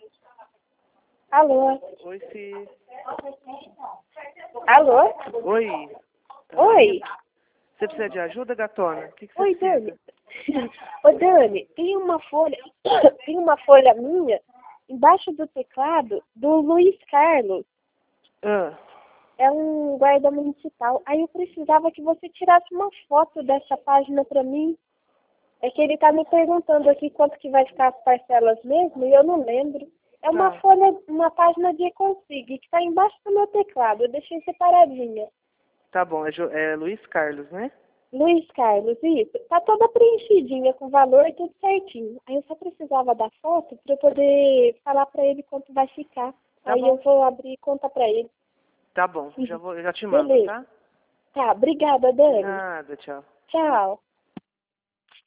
Alô? Oi, Fih. Alô? Oi. Oi? Você precisa de ajuda, gatona? O que você Oi, precisa? Dani. Ô, Dani, tem uma folha, tem uma folha minha embaixo do teclado do Luiz Carlos. Ah, É um guarda municipal. Aí eu precisava que você tirasse uma foto dessa página pra mim. É que ele tá me perguntando aqui quanto que vai ficar as parcelas mesmo e eu não lembro. É uma tá. folha, uma página de Econsig que tá embaixo do meu teclado. Eu deixei separadinha. Tá bom, é Luiz Carlos, né? Luiz Carlos, isso. Tá toda preenchidinha com valor e tudo certinho. Aí eu só precisava da foto pra eu poder falar pra ele quanto vai ficar. Tá Aí eu bom. vou abrir conta pra ele. Tá bom, eu já te mando, Beleza. tá? Tá, obrigada, De Dani. nada, tchau. Tchau.